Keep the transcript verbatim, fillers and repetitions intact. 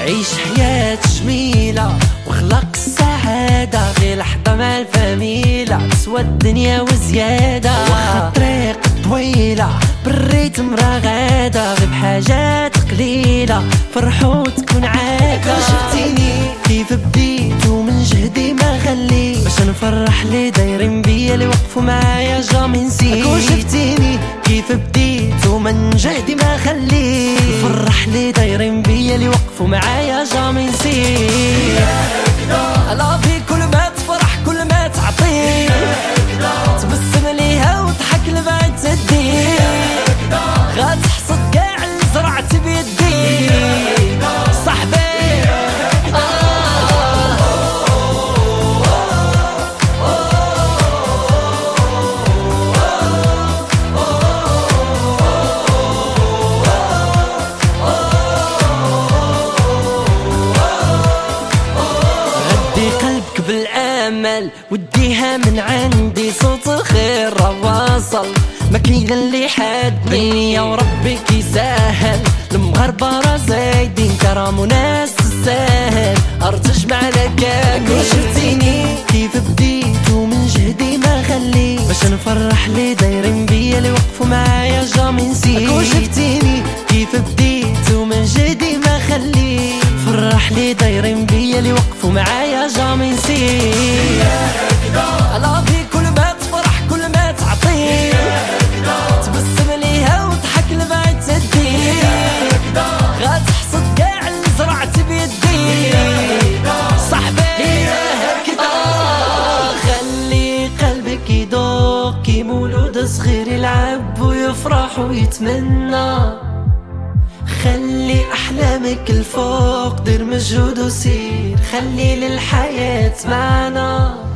عيش حياة جميلة واخلق السعادة، غير لحظة مع الفاميلة تسوى الدنيا وزيادة. واخا الطريق طويلة بالريتم راه غادة، غير بحاجات قليلة فرحو تكون عادة. شفتيني كيف بديت ومن جهدي ما خليت، باش نفرح لي دايرين بيا اللي وقفوا معايا جامي نسيت. شفتيني كيف بديت ومن جهدي ما خليت، فرح لي دايرين بيا اللي وقفوا معايا جامي نسيت. لافي كل ما تفرح كل ما تعطي، تبسم ليها وضحك لبعد تدي، غتحصد كاع اللي زرعت بيدي صاحبي. بالامل وديها من عندي، صوت الخير راه واصل ما كاين اللي حدني، يا وربي كيسهل المغاربه راه زايدين كرام وناس تستاهل، ارتجمع لك. شفتيني كيف بديت ومن جهدي ما خليت، باش نفرح لي دايرين بيا اللي وقفوا معايا جامي نسيت. شفتيني كيف بديت ومن جهدي ما خليت، فرح لي دايرين بيا اللي وقفوا معايا جامي نسيت. لافي كل ما تفرح كل ما تعطي، تبسم ليها وضحك لبعد تدي، غتحصد كاع اللي زرعت بيدي صاحبي. آه خلي قلبك يدوق كي مولود صغير يلعب ويفرح ويتمنى، خلي أحلامك الفوق دير مجهود وسير، خلي للحياة معنا.